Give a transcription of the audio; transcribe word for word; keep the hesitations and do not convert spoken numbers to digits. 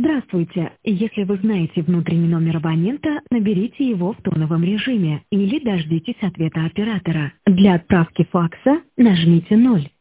Здравствуйте. Если вы знаете внутренний номер абонента, наберите его в тоновом режиме или дождитесь ответа оператора. Для отправки факса нажмите ноль.